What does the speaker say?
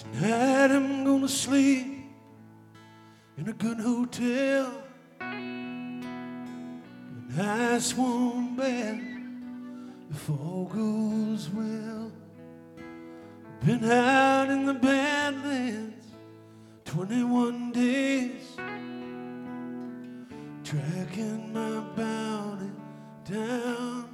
Tonight I'm gonna sleep in a good hotel, a nice warm bed, if all goes well. Been out in the Badlands 21 days, tracking my bounty down.